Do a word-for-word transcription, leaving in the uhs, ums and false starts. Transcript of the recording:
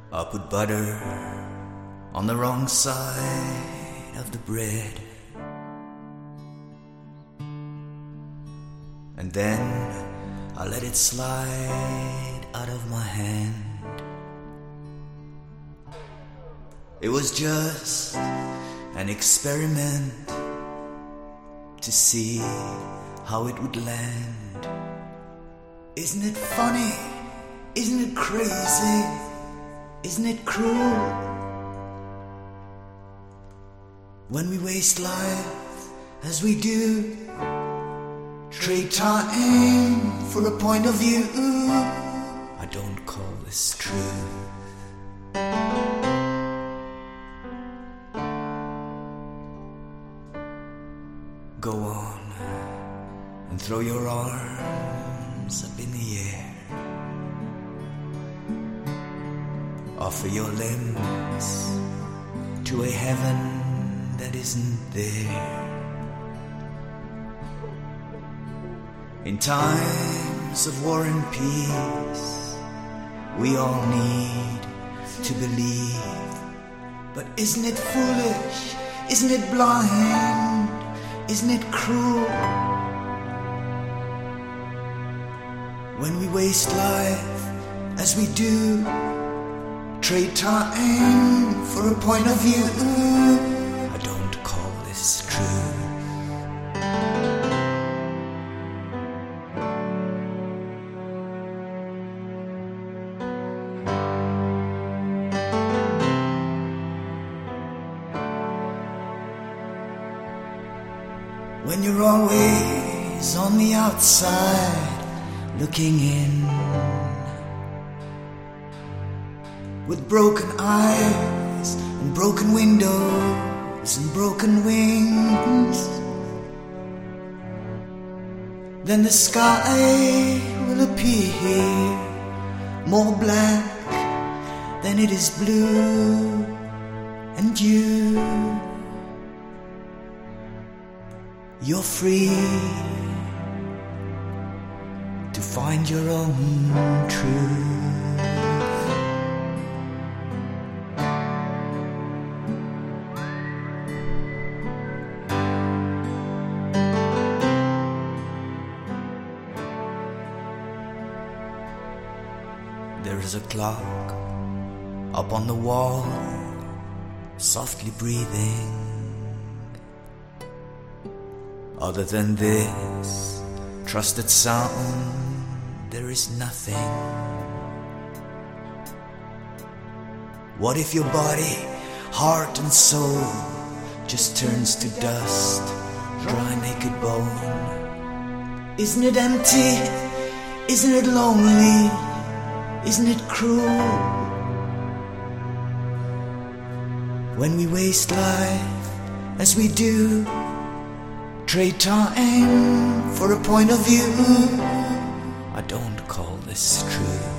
I put butter on the wrong side of the bread, and then I let it slide out of my hand. It was just an experiment to see how it would land. Isn't it funny? Isn't it crazy? Isn't it cruel? When we waste life as we do, trade time for a point of view. I don't call this true. Go on and throw your arms up in the air. Offer your limbs to a heaven that isn't there. In times of war and peace, we all need to believe. But isn't it foolish? Isn't it blind? Isn't it cruel when we waste life as we do, trade time for a point of view? I don't call this true. When you're always on the outside looking in, with broken eyes and broken windows and broken wings, then the sky will appear more black than it is blue, and you You're free to find your own truth. There is a clock up on the wall, softly breathing. Other than this trusted sound, there is nothing. What if your body, heart and soul just turns to dust, dry naked bone? Isn't it empty? Isn't it lonely? Isn't it cruel when we waste life as we do, trade time for a point of view? I don't call this true.